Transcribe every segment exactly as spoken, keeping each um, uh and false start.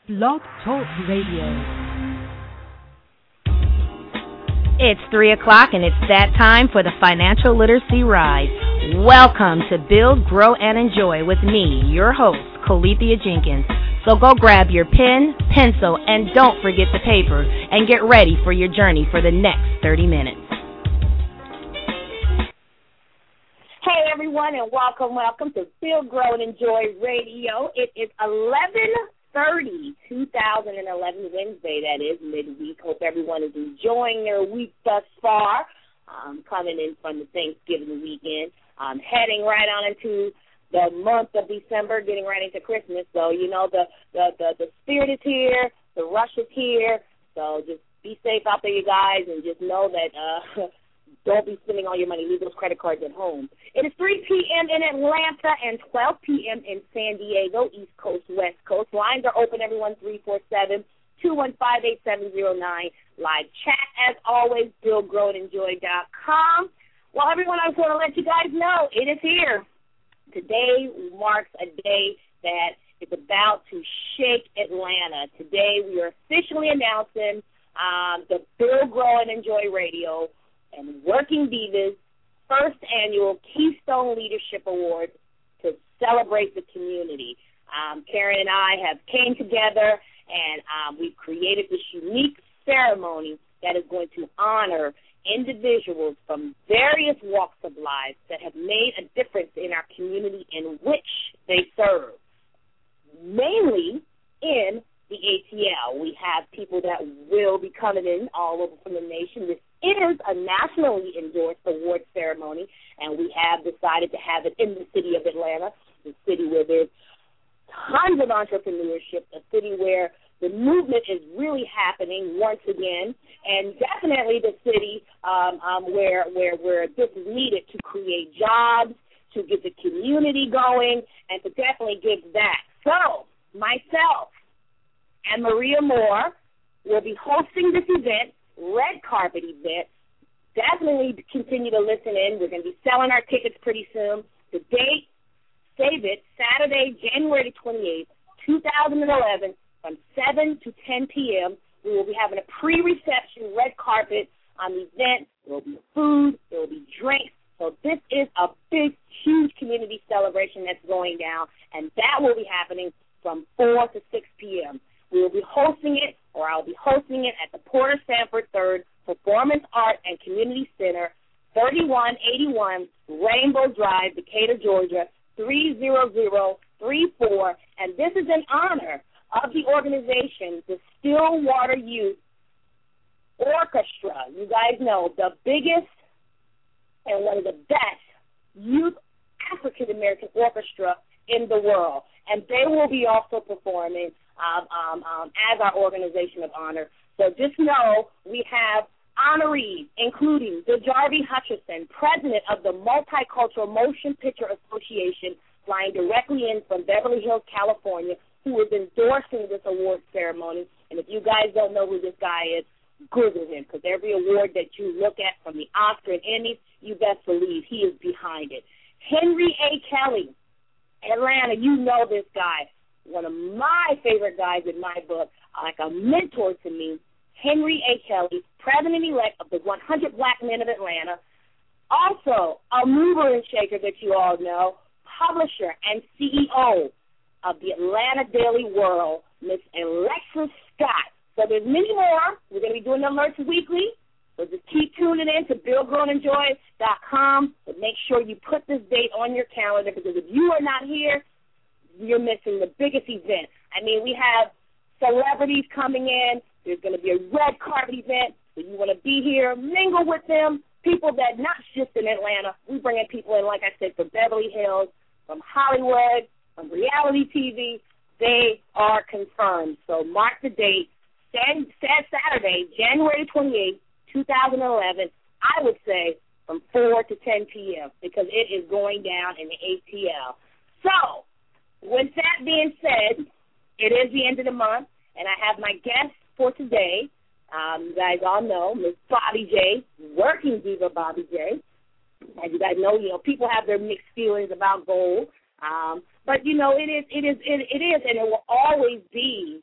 Blog Talk Radio. It's three o'clock and it's that time for the Financial Literacy Ride. Welcome to Build, Grow, and Enjoy with me, your host, Colethea Jenkins. So go grab your pen, pencil, and don't forget the paper, and get ready for your journey for the next thirty minutes. Hey, everyone, and welcome, welcome to Build, Grow, and Enjoy Radio. It is eleven thirty, two thousand eleven, Wednesday, that is, midweek. Hope everyone is enjoying their week thus far. Um, coming in from the Thanksgiving weekend. Um, heading right on into the month of December, getting right into Christmas. So, you know, the, the, the, the spirit is here, the rush is here. So just be safe out there, you guys, and just know that uh, don't be spending all your money. Leave those credit cards at home. It is three p.m. in Atlanta and twelve p.m. in San Diego, East Coast, West Coast. Lines are open, everyone, three four seven, two one five, eight seven zero nine. Live chat, as always, build grow and enjoy dot com. Well, everyone, I just want to let you guys know it is here. Today marks a day that is about to shake Atlanta. Today we are officially announcing um, the Build, Grow, and Enjoy Radio and Working Divas first annual Keystone Leadership Awards to celebrate the community. Um, Karen and I have came together and um, we've created this unique ceremony that is going to honor individuals from various walks of life that have made a difference in our community in which they serve, mainly in the A T L. We have people that will be coming in all over from the nation. This is a nationally endorsed award ceremony, and we have decided to have it in the city of Atlanta, the city where there's tons of entrepreneurship, a city where the movement is really happening once again, and definitely the city um, um, where where where this is needed to create jobs, to get the community going, and to definitely give back. So myself and Maria Moore will be hosting this event, red carpet event. Definitely continue to listen in. We're going to be selling our tickets pretty soon. The date, save it, Saturday, January twenty-eighth, two thousand eleven, from seven to ten p.m. We will be having a pre-reception red carpet on the event. There will be food. There will be drinks. So this is a big, huge community celebration that's going down, and that will be happening from four to six p.m. We will be hosting it, or I'll be hosting it at the Porter Sanford third Performance Art and Community Center, thirty-one eighty-one Rainbow Drive, Decatur, Georgia, three zero zero three four, and this is in honor of the organization, the Stillwater Youth Orchestra. You guys know, the biggest and one of the best youth African-American orchestra in the world. And they will be also performing um, um, um, as our organization of honor. So just know we have honorees, including DeJarvie Hutcherson, president of the Multicultural Motion Picture Association, flying directly in from Beverly Hills, California, who is endorsing this award ceremony. And if you guys don't know who this guy is, Google him, because every award that you look at, from the Oscar and Emmys, you best believe he is behind it. Henry A. Kelly, Atlanta, you know this guy. One of my favorite guys in my book, like a mentor to me, Henry A. Kelly, president-elect of the one hundred Black Men of Atlanta. Also, a mover and shaker that you all know, publisher and C E O of the Atlanta Daily World, Miss Alexis Scott. So there's many more. We're going to be doing the alerts weekly. So just keep tuning in to build grow and enjoy dot com. But make sure you put this date on your calendar, because if you are not here, you're missing the biggest event. I mean, we have celebrities coming in. There's going to be a red carpet event. So you want to be here, mingle with them, people that not just in Atlanta. We bring in people in, like I said, from Beverly Hills, from Hollywood, from reality T V. They are confirmed. So mark the date. Saturday, January twenty-eighth, two thousand eleven, I would say from four to ten p.m. because it is going down in the A T L. So, with that being said, it is the end of the month, and I have my guest for today. Um, you guys all know Miss Bobby J, working diva Bobby J. As you guys know, you know, people have their mixed feelings about gold. Um, but, you know, it is, it is, it, it is, and it will always be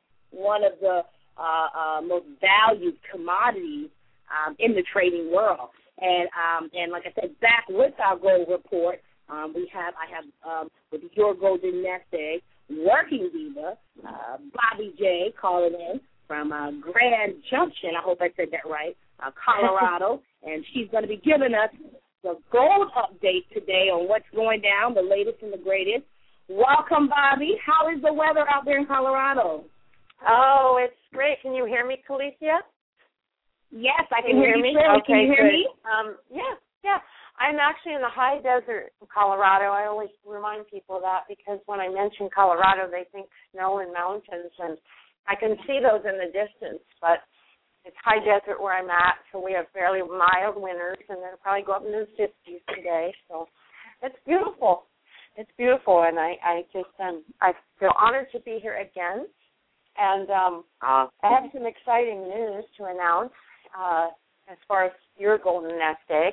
one of the uh, uh, most valued commodities um, in the trading world. And um, and like I said, back with our gold report, um, we have I have um, with your golden nest egg, working diva, uh, Bobby J, calling in from uh, Grand Junction. I hope I said that right, uh, Colorado, and she's going to be giving us the gold update today on what's going down, the latest and the greatest. Welcome, Bobby. How is the weather out there in Colorado? Oh, it's great. Can you hear me, Calicia? Yes, I can, can hear, hear you. me. Okay, can you hear good. me? Um, yeah, yeah. I'm actually in the high desert of Colorado. I always remind people that because when I mention Colorado, they think snow and mountains, and I can see those in the distance, but it's high desert where I'm at, so we have fairly mild winters, and they'll probably go up into the fifties today. So it's beautiful. It's beautiful, and I, I just um, I feel honored to be here again. And um, awesome. I have some exciting news to announce uh, as far as your golden nest egg.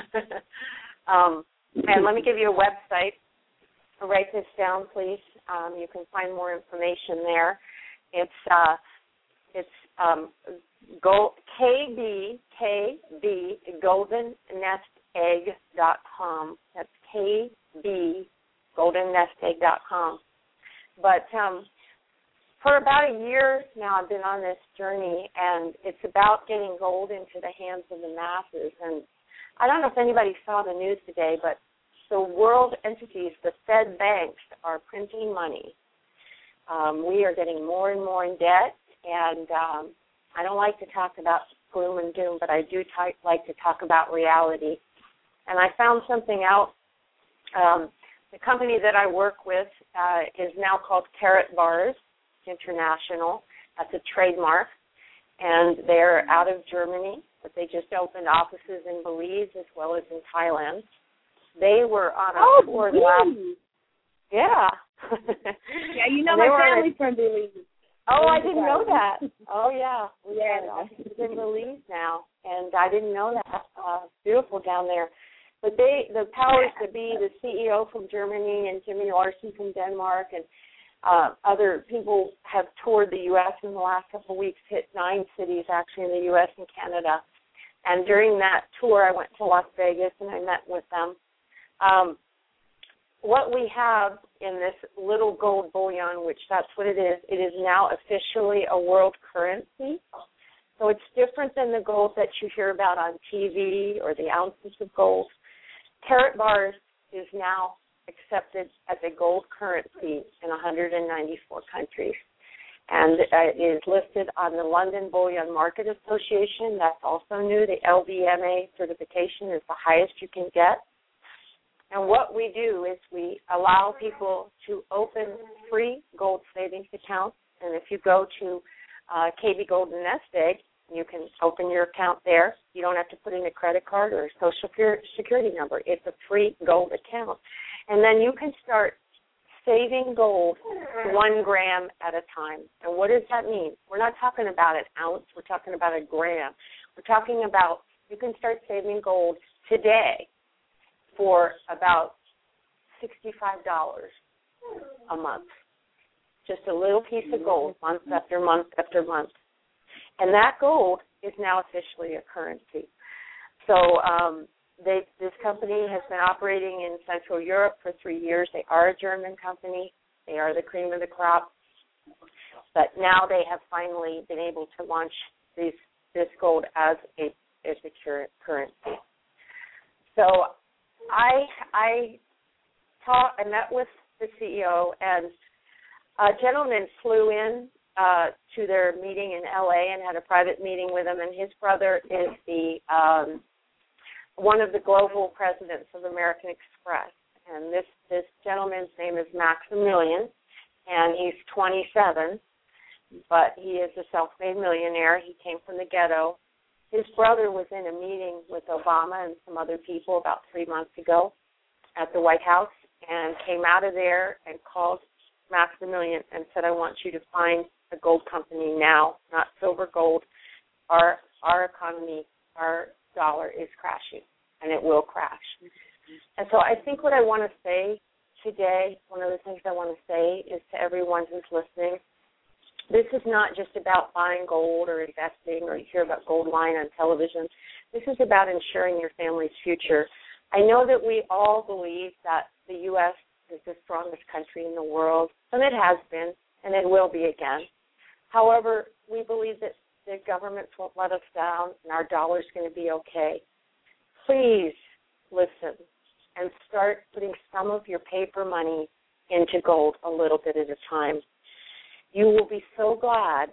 um, and let me give you a website. Write this down, please. Um, you can find more information there. It's uh, it's um, go K B K B golden nest egg dot com. That's K B golden nest egg dot com. But um, for about a year now, I've been on this journey, and it's about getting gold into the hands of the masses. And I don't know if anybody saw the news today, but the world entities, the Fed banks, are printing money. Um, we are getting more and more in debt, and um, I don't like to talk about gloom and doom, but I do t- like to talk about reality. And I found something out. Um, the company that I work with uh, is now called Karatbars International. That's a trademark, and they're out of Germany, but they just opened offices in Belize as well as in Thailand. They were on a oh, tour Belize. last. Yeah. Yeah, you know my family's from Belize. Oh, I didn't know that. Oh, yeah. We yeah. have offices in Belize now, and I didn't know that. Uh, beautiful down there. But they, the powers that be, the C E O from Germany and Jimmy Larson from Denmark, and uh, other people have toured the U S in the last couple of weeks, hit nine cities actually in the U S and Canada. And during that tour, I went to Las Vegas and I met with them. Um, what we have in this little gold bullion, which that's what it is, it is now officially a world currency. So it's different than the gold that you hear about on T V or the ounces of gold. Karatbars is now accepted as a gold currency in one hundred ninety-four countries. And uh, it is listed on the London Bullion Market Association. That's also new. The L B M A certification is the highest you can get. And what we do is we allow people to open free gold savings accounts. And if you go to uh, K B Golden Nest Egg, you can open your account there. You don't have to put in a credit card or a social security number. It's a free gold account. And then you can start saving gold one gram at a time. And what does that mean? We're not talking about an ounce. We're talking about a gram. We're talking about you can start saving gold today for about sixty-five dollars a month. Just a little piece of gold month after month after month. And that gold is now officially a currency. So um, they, this company has been operating in Central Europe for three years. They are a German company. They are the cream of the crop. But now they have finally been able to launch these, this gold as a, as a currency. So I, I, taught, I met with the C E O, and a gentleman flew in Uh, to their meeting in L A and had a private meeting with him, and his brother is the um, one of the global presidents of American Express. And this, this gentleman's name is Maximilian, and he's twenty-seven, but he is a self-made millionaire. He came from the ghetto. His brother was in a meeting with Obama and some other people about three months ago at the White House and came out of there and called Maximilian and said, I want you to find a gold company now, not silver gold. Our our economy, our dollar is crashing, and it will crash. And so I think what I want to say today, one of the things I want to say is to everyone who's listening, This is not just about buying gold or investing or you hear about gold line on television. This is about ensuring your family's future. I know that we all believe that the U S is the strongest country in the world, and it has been, and it will be again. However, we believe that the governments won't let us down and our dollar's going to be okay. Please listen and start putting some of your paper money into gold a little bit at a time. You will be so glad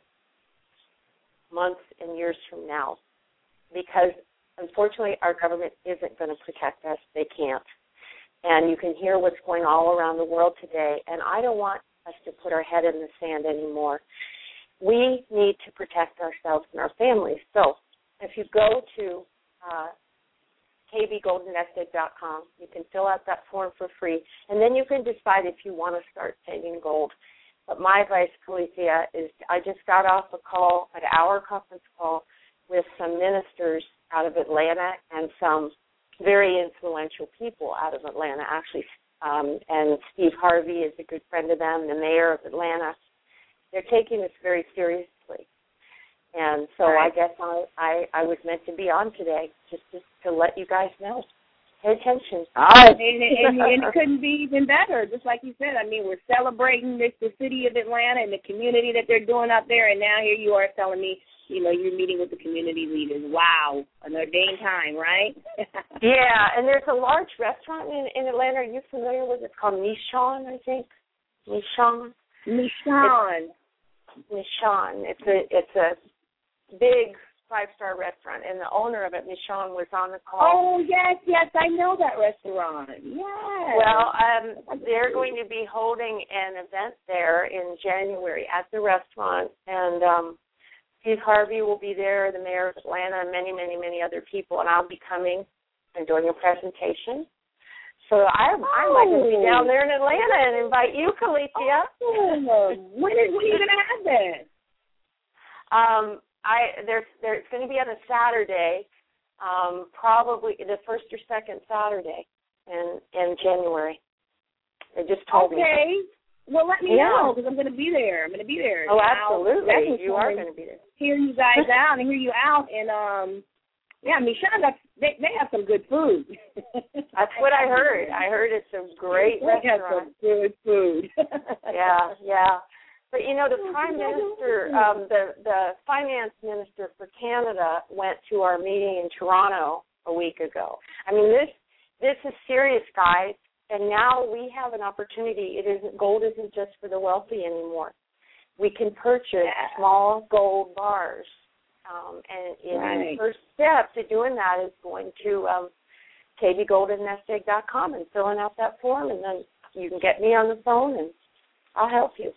months and years from now because, unfortunately, our government isn't going to protect us. They can't. And you can hear what's going all around the world today, and I don't want us to put our head in the sand anymore. We need to protect ourselves and our families. So if you go to uh, k b golden nest egg dot com, you can fill out that form for free, and then you can decide if you want to start saving gold. But my advice, Calicia, is I just got off a call, an hour conference call, with some ministers out of Atlanta and some very influential people out of Atlanta, actually. Um, and Steve Harvey is a good friend of them, the mayor of Atlanta. They're taking this very seriously. And so right. I guess I, I, I was meant to be on today just, just to let you guys know. Pay attention. Oh, and, and, and it couldn't be even better, just like you said. I mean, we're celebrating this, the city of Atlanta and the community that they're doing out there, and now here you are telling me, you know, you're meeting with the community leaders. Wow, an ordained time, right? Yeah, and there's a large restaurant in, in Atlanta. Are you familiar with it? It's called Nishan, I think. Nishan. Nishan. Nishan. It's a it's a big five-star restaurant, and the owner of it, Nishan, was on the call. Oh, yes, yes, I know that restaurant. Yes. Well, um, they're going to be holding an event there in January at the restaurant, and um, Steve Harvey will be there, the mayor of Atlanta, and many, many, many other people, and I'll be coming and doing a presentation. So I, oh. I might just be down there in Atlanta and invite you, Calicia. Oh. When, is, when are you going to have that? Um, I there's there's going to be on a Saturday, um, probably the first or second Saturday in in January. They just told okay. me. Okay. Well, let me yeah. know because I'm going to be there. I'm going to be there. Oh, absolutely. You are going to be there. Hear you guys out and hear you out and um. Yeah, Nishan, that's, they they have some good food. That's what I heard. I heard it's a great they restaurant. Have some good food. yeah, yeah. But you know, the Prime Minister, um, the the Finance Minister for Canada went to our meeting in Toronto a week ago. I mean, this this is serious, guys. And now we have an opportunity. It isn't gold isn't just for the wealthy anymore. We can purchase yeah. small gold bars. Um, and, and right. the first step to doing that is going to um, k b golden nest egg dot com and filling out that form, and then you can get me on the phone, and I'll help you.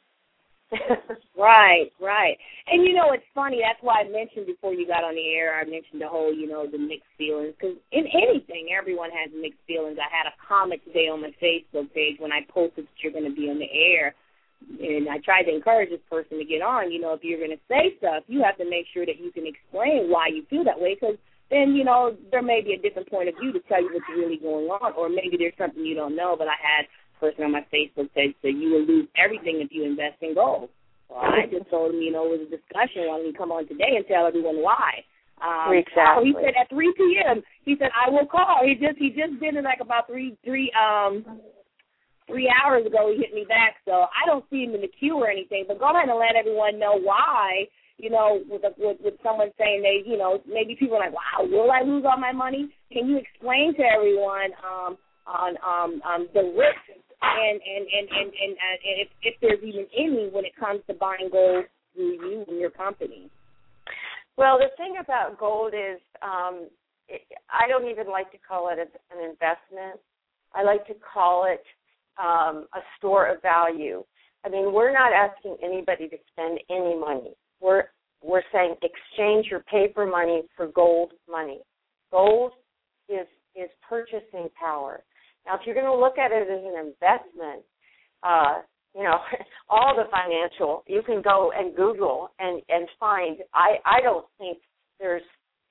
Right, right. And, you know, it's funny. That's why I mentioned before you got on the air, I mentioned the whole, you know, the mixed feelings. Because in anything, everyone has mixed feelings. I had a comment today on my Facebook page when I posted that you're going to be on the air. And I tried to encourage this person to get on. You know, if you're going to say stuff, you have to make sure that you can explain why you feel that way, because then, you know, there may be a different point of view to tell you what's really going on, or maybe there's something you don't know. But I had a person on my Facebook page say you will lose everything if you invest in gold. Well, I just told him, you know, it was a discussion. Why don't you come on today and tell everyone why? Um, exactly. He said at three p.m. He said I will call. He just he just did it like about three three um. Three hours ago, he hit me back, so I don't see him in the queue or anything. But go ahead and let everyone know why, you know, with, a, with with someone saying they, you know, maybe people are like, wow, will I lose all my money? Can you explain to everyone um, on um, um, the risks and, and, and, and, and, and if, if there's even any when it comes to buying gold through you and your company? Well, the thing about gold is um, it, I don't even like to call it a, an investment. I like to call it Um, a store of value. I mean, we're not asking anybody to spend any money. We're we're saying exchange your paper money for gold money. Gold is is purchasing power. Now, if you're going to look at it as an investment, uh, you know, all the financial, you can go and Google and, and find, I, I don't think there's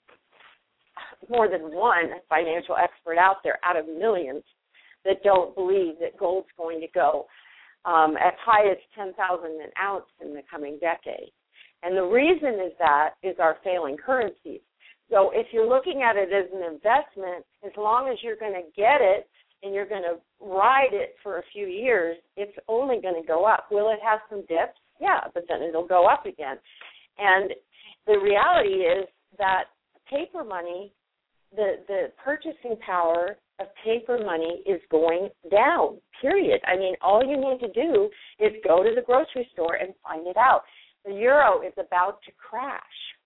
more than one financial expert out there out of millions that don't believe that gold's going to go um, as high as ten thousand an ounce in the coming decade. And the reason is that is our failing currencies. So if you're looking at it as an investment, as long as you're going to get it and you're going to ride it for a few years, it's only going to go up. Will it have some dips? Yeah, but then it'll go up again. And the reality is that paper money, the, the purchasing power of paper money is going down, period. I mean, all you need to do is go to the grocery store and find it out. The euro is about to crash.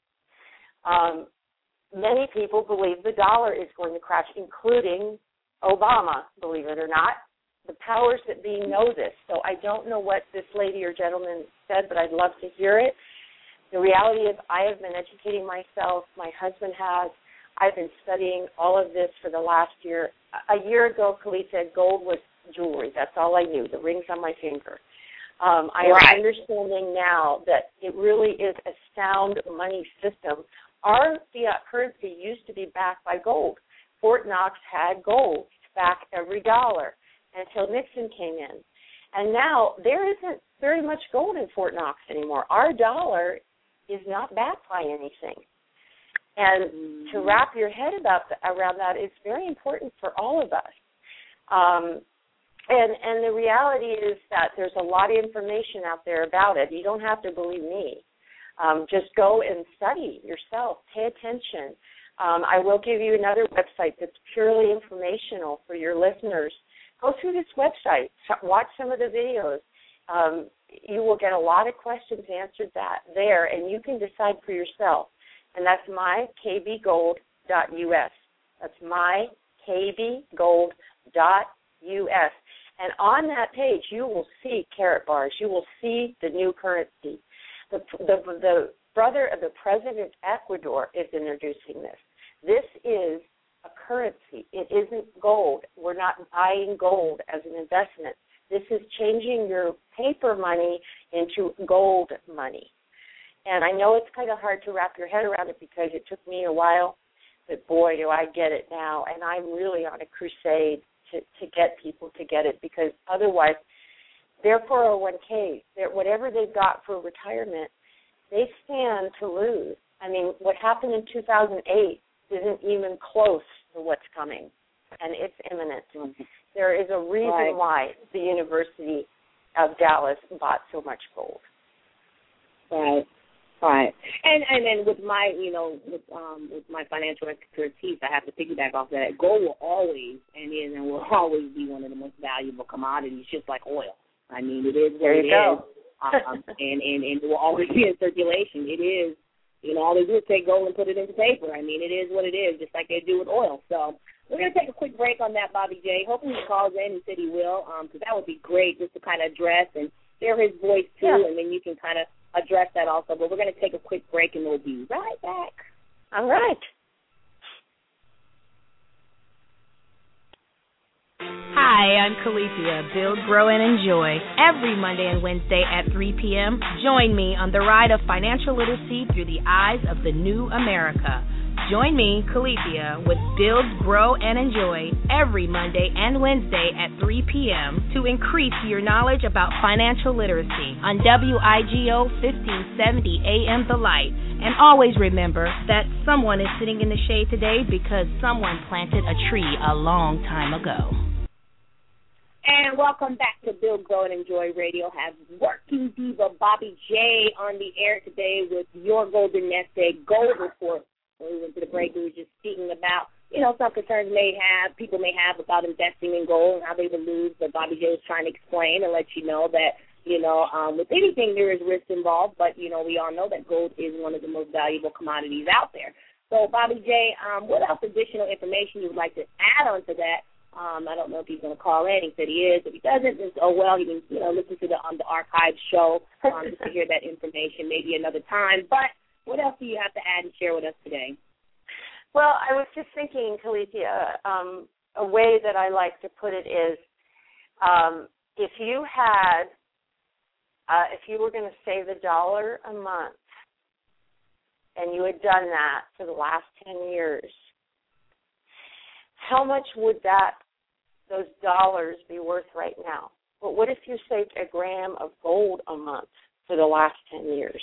Um, many people believe the dollar is going to crash, including Obama, believe it or not. The powers that be know this. So I don't know what this lady or gentleman said, but I'd love to hear it. The reality is I have been educating myself. My husband has. I've been studying all of this for the last year. A year ago, Khalid said gold was jewelry. That's all I knew, the rings on my finger. Um, I right. am understanding now that it really is a sound money system. Our fiat currency used to be backed by gold. Fort Knox had gold to back every dollar until Nixon came in. And now there isn't very much gold in Fort Knox anymore. Our dollar is not backed by anything. And to wrap your head about the, around that is very important for all of us. Um, and, and the reality is that there's a lot of information out there about it. You don't have to believe me. Um, just go and study yourself. Pay attention. Um, I will give you another website that's purely informational for your listeners. Go through this website. Watch some of the videos. Um, you will get a lot of questions answered that there, and you can decide for yourself. And that's my k b gold dot u s. That's my k b gold dot u s. And on that page, you will see carat bars. You will see the new currency. The, the, the brother of the president of Ecuador is introducing this. This is a currency. It isn't gold. We're not buying gold as an investment. This is changing your paper money into gold money. And I know it's kind of hard to wrap your head around it because it took me a while, but boy, do I get it now. And I'm really on a crusade to, to get people to get it, because otherwise their four oh one k, their, whatever they've got for retirement, they stand to lose. I mean, what happened in two thousand eight isn't even close to what's coming, and it's imminent. Mm-hmm. There is a reason right. why the University of Dallas bought so much gold. Right. Right, and and then with my you know with um with my financial expertise, I have to piggyback off that. Gold will always and is and will always be one of the most valuable commodities, just like oil. I mean, it is what there you it go. is, um, and and and it will always be in circulation. It is, you know, all they do is take gold and put it into paper. I mean, it is what it is, just like they do with oil. So we're gonna take a quick break on that, Bobby J. Hopefully he calls in. He said he will, um, because that would be great just to kind of address and share his voice too, yeah. and then you can kind of address that also, but we're going to take a quick break and we'll be right back. All right. Hi, I'm Calethea, Build, Grow, and Enjoy. Every Monday and Wednesday at three p.m., join me on the ride of financial literacy through the eyes of the new America. Join me, Calethea, with Build, Grow, and Enjoy every Monday and Wednesday at three p.m. to increase your knowledge about financial literacy on W I G O fifteen seventy A M The Light. And always remember that someone is sitting in the shade today because someone planted a tree a long time ago. And welcome back to Build, Grow, and Enjoy Radio. Have Working Diva Bobby J on the air today with your Golden Nest Egg Gold Report. When we went to the break, we were just speaking about, you know, some concerns may have, people may have about investing in gold and how they would lose. But Bobby J was trying to explain and let you know that, you know, um, with anything there is risk involved. But, you know, we all know that gold is one of the most valuable commodities out there. So, Bobby J, um, what else additional information you would like to add on to that? Um, I don't know if he's going to call in. He said he is. If he doesn't, then, oh, well, he can, you know, listen to the, um, the archive show um, just to hear that information maybe another time. But what else do you have to add and share with us today? Well, I was just thinking, Calethea, um, a way that I like to put it is um, if you had, uh, if you were going to save a dollar a month and you had done that for the last ten years, how much would that, those dollars be worth right now? But what if you saved a gram of gold a month for the last ten years?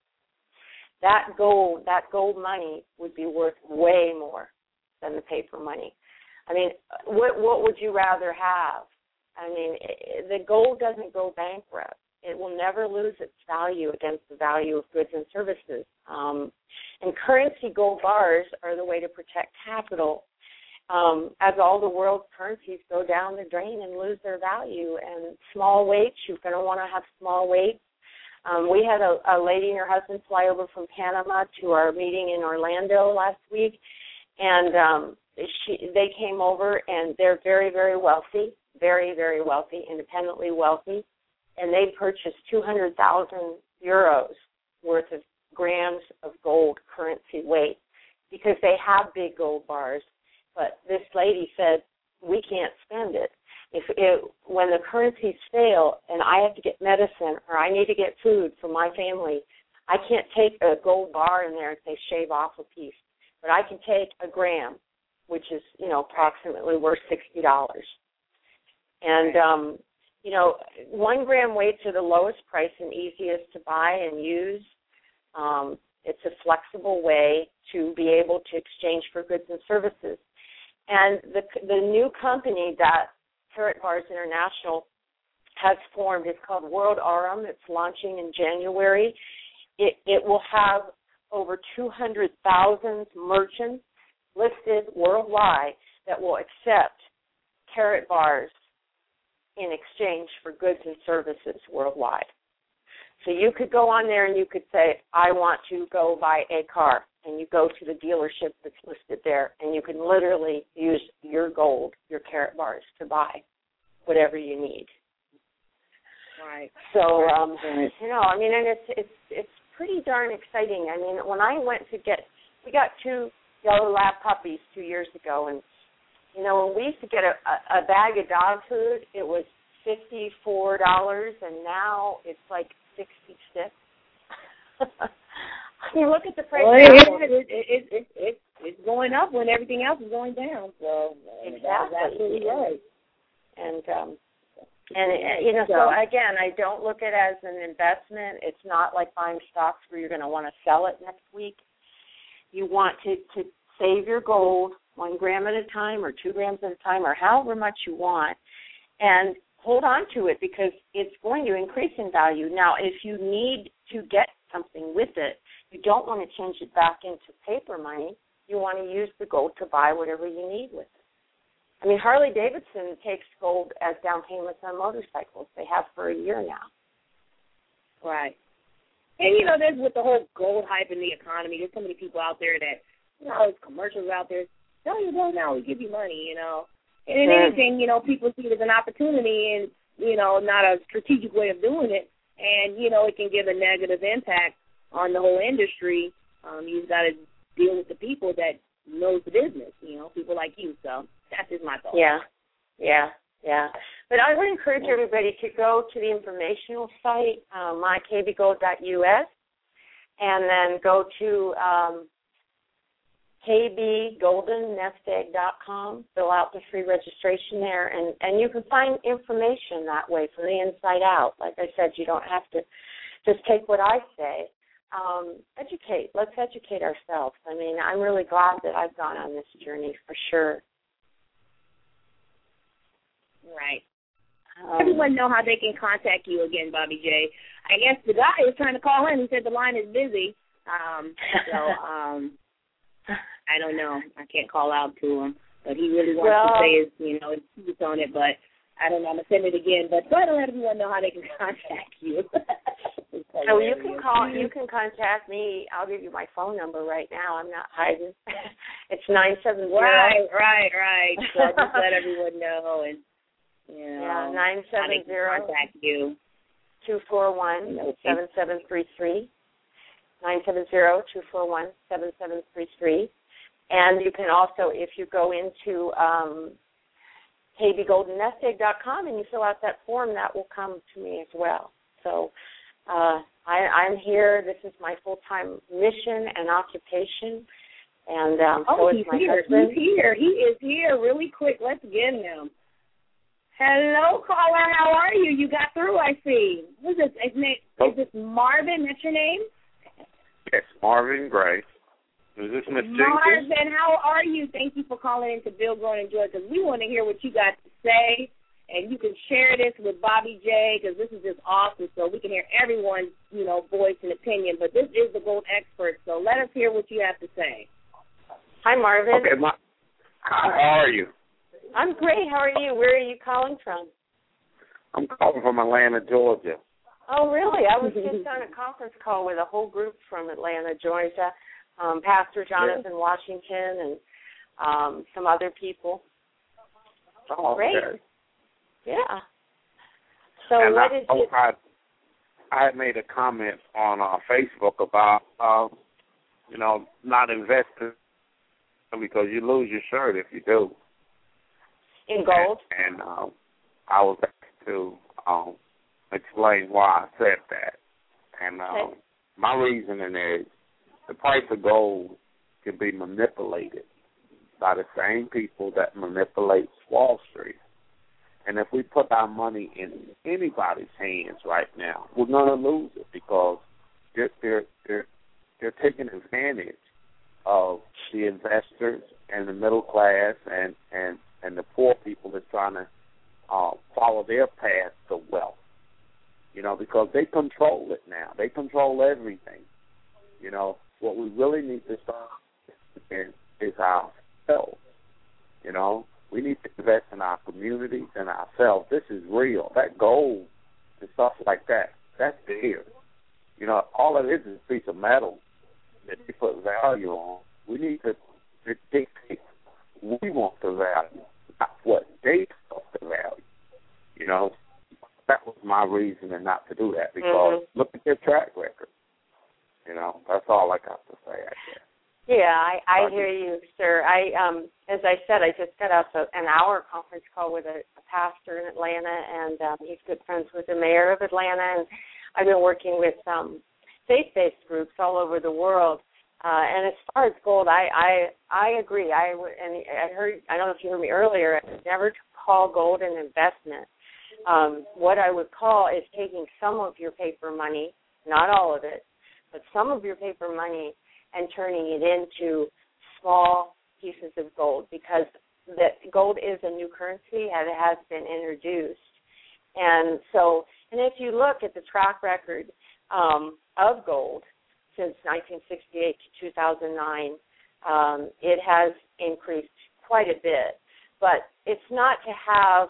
That gold, that gold money would be worth way more than the paper money. I mean, what what would you rather have? I mean, the gold doesn't go bankrupt. It will never lose its value against the value of goods and services. Um, and currency gold bars are the way to protect capital. Um, as all the world's currencies go down the drain and lose their value, and small weights, you're going to want to have small weights. Um, we had a, a lady and her husband fly over from Panama to our meeting in Orlando last week, and um, she, they came over, and they're very, very wealthy, very, very wealthy, independently wealthy, and they purchased two hundred thousand euros worth of grams of gold currency weight because they have big gold bars. But this lady said, we can't spend it. If it, when the currencies fail and I have to get medicine or I need to get food for my family, I can't take a gold bar in there and say shave off a piece. But I can take a gram, which is, you know, approximately worth sixty dollars. And, um, you know, one gram weights are the lowest price and easiest to buy and use. Um, it's a flexible way to be able to exchange for goods and services. And the the new company that Karatbars International has formed is called World Aurum. It's launching in January. It, it will have over two hundred thousand merchants listed worldwide that will accept Karatbars in exchange for goods and services worldwide. So you could go on there and you could say, I want to go buy a car. And you go to the dealership that's listed there, and you can literally use your gold, your Karatbars, to buy whatever you need. Right. So, um, you know, I mean, and it's it's it's pretty darn exciting. I mean, when I went to get, we got two yellow lab puppies two years ago, and you know, when we used to get a, a, a bag of dog food, it was fifty-four dollars, and now it's like sixty-six. You look at the price. Well, it, it, it, it, it, it's going up when everything else is going down. So exactly, that's absolutely right. And um, and you know, so again, I don't look at it as an investment. It's not like buying stocks where you're going to want to sell it next week. You want to to save your gold one gram at a time, or two grams at a time, or however much you want, and hold on to it because it's going to increase in value. Now, if you need to get something with it, you don't want to change it back into paper money. You want to use the gold to buy whatever you need with it. I mean, Harley Davidson takes gold as down payments on motorcycles. They have for a year now. Right. And, you know, there's with the whole gold hype in the economy, there's so many people out there that, you know, there's commercials out there, sell your gold now, we give you money, you know. And in Sure. anything, you know, people see it as an opportunity and, you know, not a strategic way of doing it. And, you know, it can give a negative impact on the whole industry. Um, you've got to deal with the people that knows the business, you know, people like you. So that's just my thought. Yeah, yeah, yeah. But I would encourage everybody to go to the informational site, uh, my k b gold dot u s, and then go to um, k b golden nest egg dot com, fill out the free registration there, and, and you can find information that way from the inside out. Like I said, you don't have to just take what I say. Um, educate. Let's educate ourselves. I mean, I'm really glad that I've gone on this journey for sure. Right. Um, Everyone know how they can contact you again, Bobby J. I guess the guy is trying to call in. He said the line is busy. Um, so um, I don't know. I can't call out to him, but he really wants well, to say his, you know, his piece on it. But I don't know. I'm gonna send it again. But try to let everyone know how they can contact you. So you can call. You can contact me. I'll give you my phone number right now. I'm not hiding. It's nine seven zero. Right, right, right. So just let everyone know, and you know, yeah, nine seven zero. Contact you. Two four one seven seven three three. Nine seven zero two four one seven seven three three. And you can also, if you go into um, k b golden nest egg dot com and you fill out that form, that will come to me as well. So uh, I, I'm here. This is my full-time mission and occupation. And um, oh, so he's is my here. husband. He's here. He is here really quick. Let's get him. Hello, caller. How are you? You got through, I see. Who's this? Is, name, is this Marvin? That's your name? Yes, Marvin Gray. Is this Miss Jenkins? Marvin, how are you? Thank you for calling in to Build, Grow, and Enjoy, because we want to hear what you got to say, and you can share this with Bobby J, because this is just awesome, so we can hear everyone's, you know, voice and opinion. But this is the gold expert, so let us hear what you have to say. Hi, Marvin. Okay, my, how are you? I'm great. How are you? Where are you calling from? I'm calling from Atlanta, Georgia. Oh, really? I was just on a conference call with a whole group from Atlanta, Georgia, um, Pastor Jonathan yeah. Washington and um, some other people. Oh, great. Okay. Yeah. So and what I, did you... I, I had made a comment on uh, Facebook about, um, you know, not investing because you lose your shirt if you do. In gold? And, and um, I was asked to um, explain why I said that. And um, okay. my reasoning is the price of gold can be manipulated by the same people that manipulate Wall Street. And if we put our money in anybody's hands right now, we're going to lose it because they're, they're, they're, they're taking advantage of the investors and the middle class and, and, and the poor people that's trying to uh, follow their path to wealth, you know, because they control it now. They control everything. You know, what we really need to start in is ourselves, you know. We need to invest in our communities and ourselves. This is real. That gold and stuff like that, that's there. You know, all it is is a piece of metal that we put value on. We need to dictate what we want the value, not what they put the value. You know, that was my reason not to do that because mm-hmm. look at their track record. You know, that's all I got to say, I guess. Yeah, I, I hear you, sir. I, um, as I said, I just got off a, an hour conference call with a, a pastor in Atlanta, and um, he's good friends with the mayor of Atlanta, and I've been working with um, faith-based groups all over the world. Uh, and as far as gold, I, I, I agree. I and I heard. I don't know if you heard me earlier. I would never call gold an investment. Um, what I would call is taking some of your paper money, not all of it, but some of your paper money, and turning it into small pieces of gold, because that gold is a new currency and it has been introduced. And so, and if you look at the track record um, of gold since nineteen sixty-eight to two thousand nine, um, it has increased quite a bit. But it's not to have,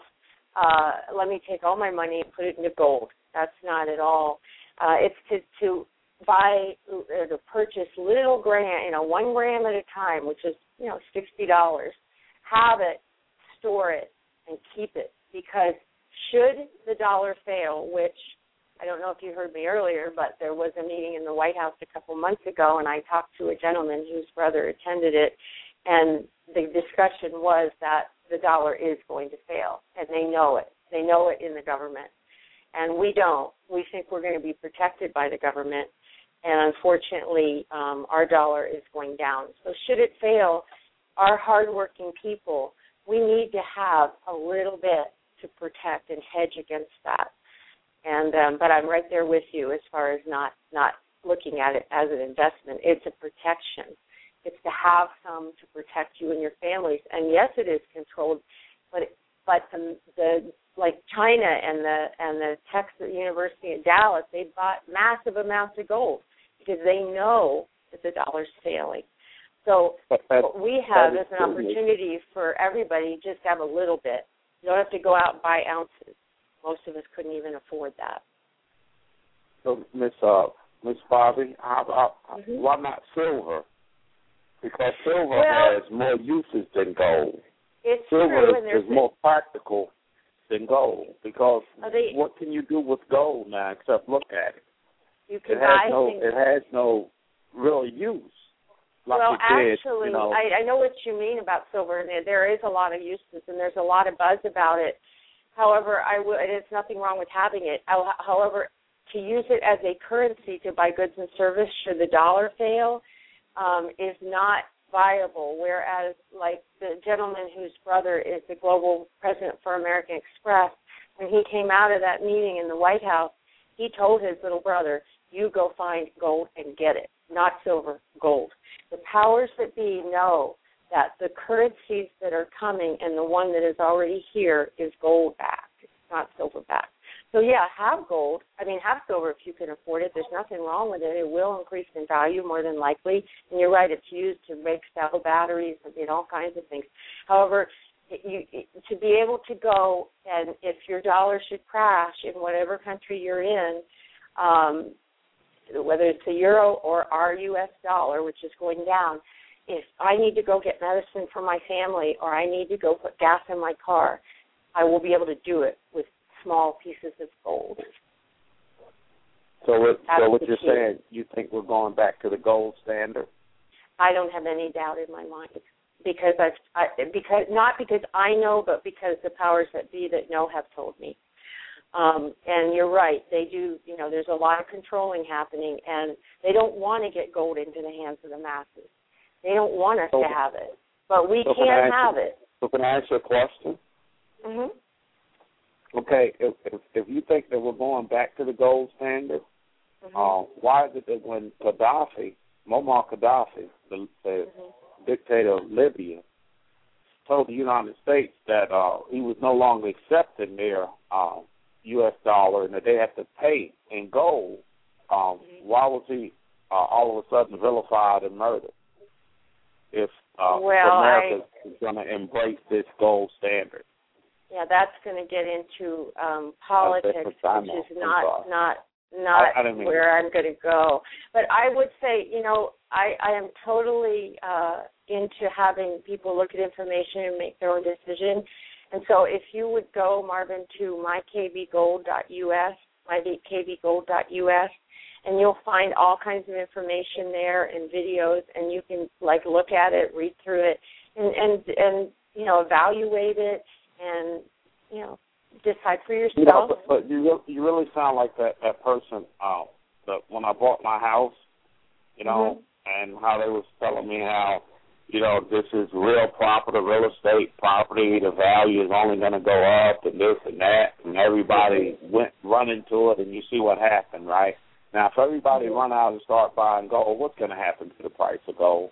uh, let me take all my money and put it into gold. That's not at all. Uh, it's to, to buy or to purchase little gram, you know, one gram at a time, which is, you know, sixty dollars. Have it, store it, and keep it, because should the dollar fail, which I don't know if you heard me earlier, but there was a meeting in the White House a couple months ago, and I talked to a gentleman whose brother attended it, and the discussion was that the dollar is going to fail, and they know it. They know it in the government. And we don't. We think we're going to be protected by the government, and unfortunately, um, our dollar is going down. So should it fail, our hardworking people, we need to have a little bit to protect and hedge against that. And um, but I'm right there with you as far as not, not looking at it as an investment. It's a protection. It's to have some to protect you and your families. And yes, it is controlled, but but the, the like China and the and the Texas University of Dallas, they bought massive amounts of gold because they know that the dollar's failing. So what we have is an opportunity for everybody just to have a little bit. You don't have to go out and buy ounces. Most of us couldn't even afford that. So, Miss uh, Miss Bobby, how about, mm-hmm. why not silver? Because silver well, has more uses than gold. It's silver true, and is, is more practical than gold, because they, what can you do with gold now except look at it? You can it buy has no, things. It has no real use. Like well, did, actually, you know. I, I know what you mean about silver, and there is a lot of uses, and there's a lot of buzz about it. However, I w- and it's nothing wrong with having it. However, to use it as a currency to buy goods and service should the dollar fail um, is not viable, whereas like the gentleman whose brother is the global president for American Express, when he came out of that meeting in the White House, he told his little brother, you go find gold and get it, not silver, gold. The powers that be know that the currencies that are coming and the one that is already here is gold-backed, it's not silver-backed. So, yeah, have gold. I mean, have silver if you can afford it. There's nothing wrong with it. It will increase in value more than likely. And you're right, it's used to make cell batteries and you know, all kinds of things. However, you, to be able to go and if your dollar should crash in whatever country you're in, um, whether it's the euro or our U S dollar, which is going down, if I need to go get medicine for my family or I need to go put gas in my car, I will be able to do it with small pieces of gold. So what, so what you're key. saying, you think we're going back to the gold standard? I don't have any doubt in my mind. Because I've, I, because not because I know, but because the powers that be that know have told me. Um, and you're right, they do. You know, there's a lot of controlling happening, and they don't want to get gold into the hands of the masses. They don't want us so, to have it, but we so can, can have it. So can I ask you a question? Mhm. Okay, if, if if you think that we're going back to the gold standard, mm-hmm. uh, why is it that when Gaddafi, Muammar Gaddafi, the, the mm-hmm. dictator of Libya, told the United States that uh, he was no longer accepting their uh, U S dollar and that they had to pay in gold, um, mm-hmm. why was he uh, all of a sudden vilified and murdered? If uh, well, America I, is going to embrace this gold standard. Yeah, that's going to get into um, politics, which is not not not I, I where I'm going to go. But I would say, you know, I, I am totally uh, into having people look at information and make their own decision. And so if you would go, Marvin, to my k b gold dot u s, my k b gold dot u s, and you'll find all kinds of information there and videos, and you can, like, look at it, read through it, and, and, and you know, evaluate it, and, you know, decide for yourself. You know, but, but you, you really sound like that, that person uh, that when I bought my house, you know, mm-hmm. and how they was telling me how, you know, this is real property, real estate property, the value is only going to go up and this and that, and everybody mm-hmm. went run into it, and you see what happened, right? Now, if everybody mm-hmm. run out and start buying gold, what's going to happen to the price of gold?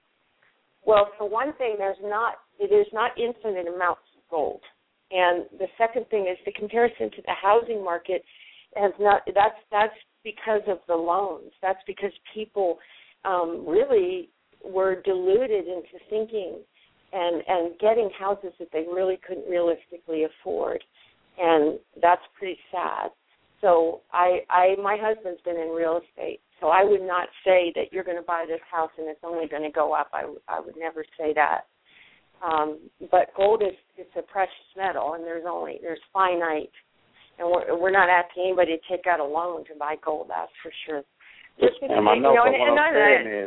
Well, for one thing, there's not, it is not infinite amounts of gold. And the second thing is the comparison to the housing market has not, that's, that's because of the loans. That's because people um, really were deluded into thinking and, and getting houses that they really couldn't realistically afford. And that's pretty sad. So I, I, my husband's been in real estate, so I would not say that you're going to buy this house and it's only going to go up. I, I would never say that. Um, but gold is it's a precious metal, and there's only there's finite, and we're we're not asking anybody to take out a loan to buy gold. That's for sure. Just because, and I know, you know, and, what and I'm saying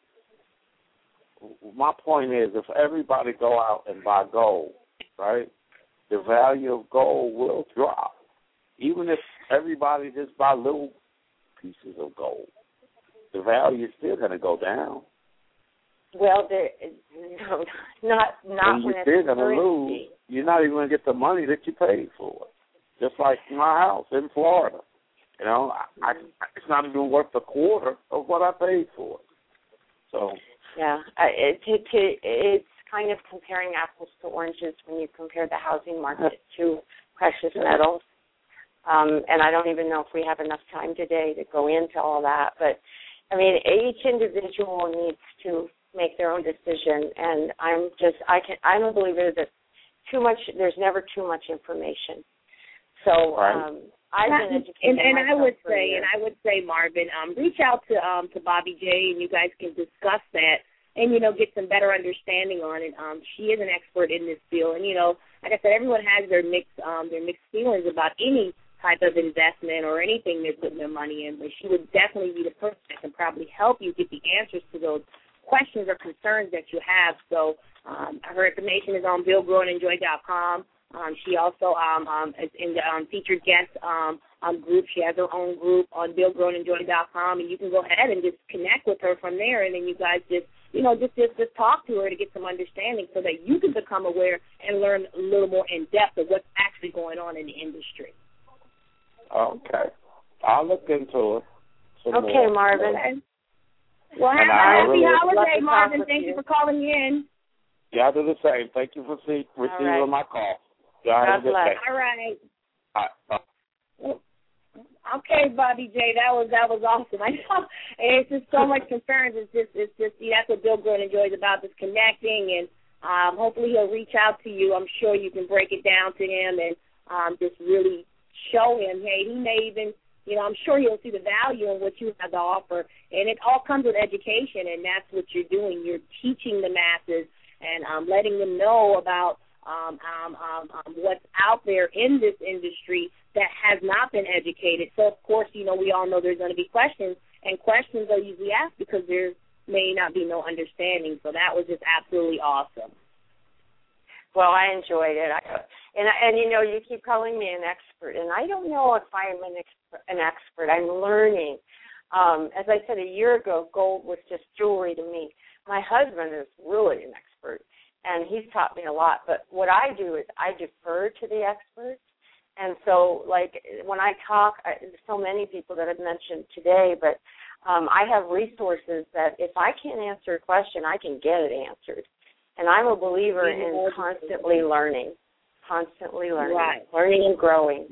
is, my point is, if everybody go out and buy gold, right, the value of gold will drop. Even if everybody just buy little pieces of gold, the value is still going to go down. Well, no, not not and when you're it's still going to lose. You're not even going to get the money that you paid for it. Just like my house in Florida, you know, I, I, it's not even worth a quarter of what I paid for it. So yeah, it, it, it, it's kind of comparing apples to oranges when you compare the housing market to precious metals. Um, and I don't even know if we have enough time today to go into all that. But, I mean, each individual needs to make their own decision. And I'm just, I can, I'm a believer that too much, there's never too much information. So um, I've been educated. And, and I would say, and I would say, Marvin, um, reach out to um, to Bobby J, and you guys can discuss that and, you know, get some better understanding on it. Um, she is an expert in this field. And, you know, like I said, everyone has their mixed, um, their mixed feelings about any type of investment or anything they're putting their money in, but she would definitely be the person that can probably help you get the answers to those questions or concerns that you have. So um, her information is on bill grow and enjoy dot com. Um, she also um, um, is in the um, featured guest um, um, group. She has her own group on bill grow and enjoy dot com, and you can go ahead and just connect with her from there, and then you guys just you know, just, just just talk to her to get some understanding so that you can become aware and learn a little more in depth of what's actually going on in the industry. Okay. I'll look into it. Okay, more. Marvin. Okay. Well, have And a I happy really holiday, Marvin. Thank you. you for calling in. Yeah, I do the same. Thank you for see, receiving right. my call. Y'all have a good bless. day. All right. All right. Bye. Okay, Bobby J, that was that was awesome. I know it's just so much concerns. It's just it's just see, that's what Bill Grown enjoys about this connecting, and um, hopefully he'll reach out to you. I'm sure you can break it down to him and um, just really show him. Hey, he may even, you know, I'm sure he'll see the value in what you have to offer, and it all comes with education, and that's what you're doing. You're teaching the masses and um, letting them know about um, um, um, um, what's out there in this industry that has not been educated. So, of course, you know, we all know there's going to be questions, and questions are usually asked because there may not be no understanding. So that was just absolutely awesome. Well, I enjoyed it. I, and, and, you know, you keep calling me an expert, and I don't know if I'm an, exp- an expert. I'm learning. Um, as I said a year ago, gold was just jewelry to me. My husband is really an expert, and he's taught me a lot. But what I do is I defer to the experts. And so, like, when I talk, I, there's so many people that I've mentioned today, but um, I have resources that if I can't answer a question, I can get it answered. And I'm a believer in constantly learning, constantly learning, right. learning and growing.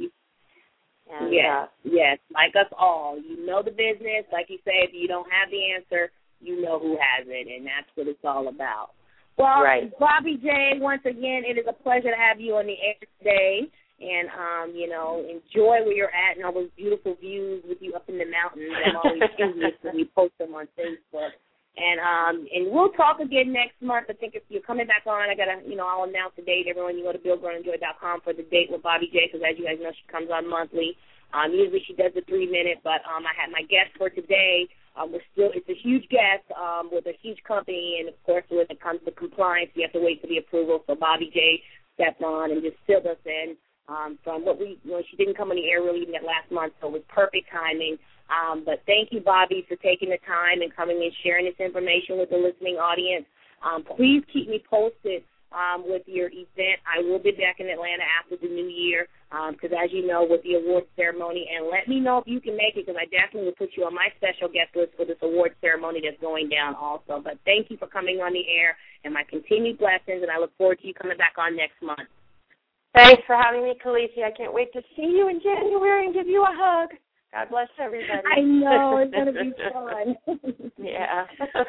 And, yes, uh, yes, like us all. You know the business. Like you say, if you don't have the answer, you know who has it, and that's what it's all about. Well, right. Bobby J, once again, it is a pleasure to have you on the air today. And, um, you know, enjoy where you're at and all those beautiful views with you up in the mountains. I'm always curious when we post them on Facebook. And um, and we'll talk again next month. I think if you're coming back on, I got to, you know, I'll announce the date. Everyone, you go to bill grown enjoy dot com for the date with Bobby J, because as you guys know, she comes on monthly. Um, usually she does the three-minute, but um, I had my guest for today. Um, we're still, it's a huge guest um, with a huge company, and, of course, when it comes to compliance, you have to wait for the approval. So Bobby J stepped on and just filled us in. Um, from what we, you know, she didn't come on the air really even that last month, so it was perfect timing. Um, but thank you, Bobby, for taking the time and coming and sharing this information with the listening audience. Um, please keep me posted um, with your event. I will be back in Atlanta after the new year because, um, as you know, with the awards ceremony. And let me know if you can make it, because I definitely will put you on my special guest list for this awards ceremony that's going down also. But thank you for coming on the air, and my continued blessings, and I look forward to you coming back on next month. Thanks for having me, Khaleesi. I can't wait to see you in January and give you a hug. God bless everybody. I know. It's going to be fun. Yeah.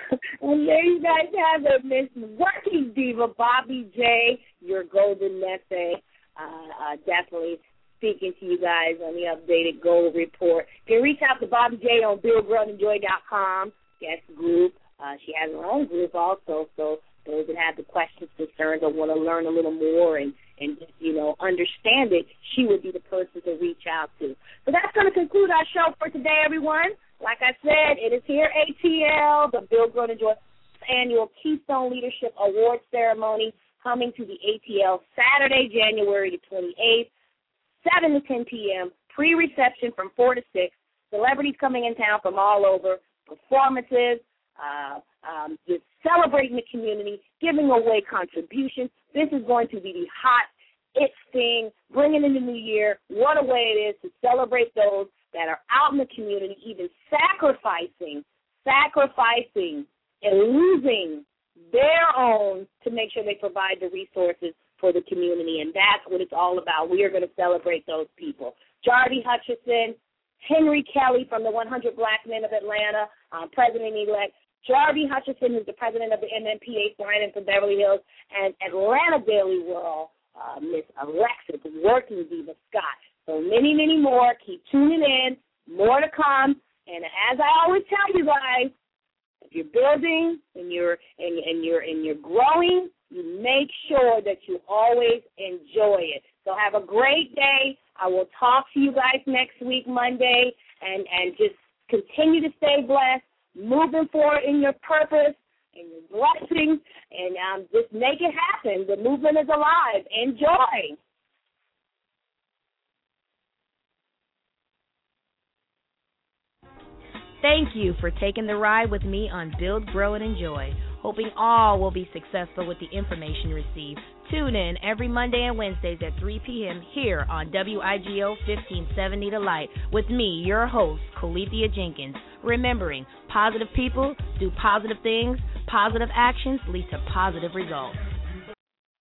And there you guys have it, Miss Working Diva Bobby J, your golden message. Uh, uh, definitely speaking to you guys on the updated gold report. You can reach out to Bobby J on bill grown enjoy dot com. Guest group. Uh, she has her own group also, so those that have the questions, concerns, or want to learn a little more and, and just, you know, understand it, she would be the person to reach out to. So that's going to conclude our show for today, everyone. Like I said, it is here, A T L, the Bill Grown Enjoy Annual Keystone Leadership Award Ceremony, coming to the A T L Saturday, January the twenty-eighth, seven to ten p.m., pre-reception from four to six, celebrities coming in town from all over, performances, uh, um, just celebrating the community, giving away contributions. This is going to be the hot it thing, bringing in the new year. What a way it is to celebrate those that are out in the community, even sacrificing, sacrificing and losing their own to make sure they provide the resources for the community. And that's what it's all about. We are going to celebrate those people. Jardy Hutchison, Henry Kelly from the one hundred Black Men of Atlanta, um, President-elect, Jardy Hutchison, who's the president of the M M P A Flying from Beverly Hills, and Atlanta Daily World, uh, Miss Alexis, Working Diva Scott. So many, many more. Keep tuning in. More to come. And as I always tell you guys, if you're building and you're and, and you're and you're growing, you make sure that you always enjoy it. So have a great day. I will talk to you guys next week, Monday, and, and just continue to stay blessed, moving forward in your purpose and your blessings, and um, just make it happen. The movement is alive. Enjoy. Thank you for taking the ride with me on Build, Grow, and Enjoy. hoping all will be successful with the information received. Tune in every Monday and Wednesdays at three p.m. here on W I G O fifteen seventy The Light with me, your host, Colethea Jenkins. Remembering, positive people do positive things, positive actions lead to positive results.